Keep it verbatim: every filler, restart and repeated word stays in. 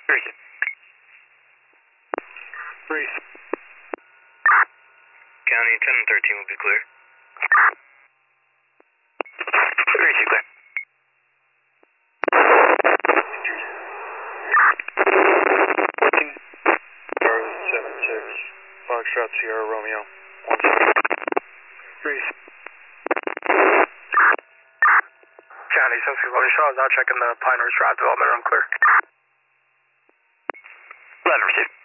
Breeze. Breeze. County ten and thirteen will be clear. Breeze, clear. fourteen. Charlie seven six. Foxtrot Sierra Romeo. one six. Breeze. County, since we've already shot, I'll check in the Pine Ridge Drive development room clear. eleven received.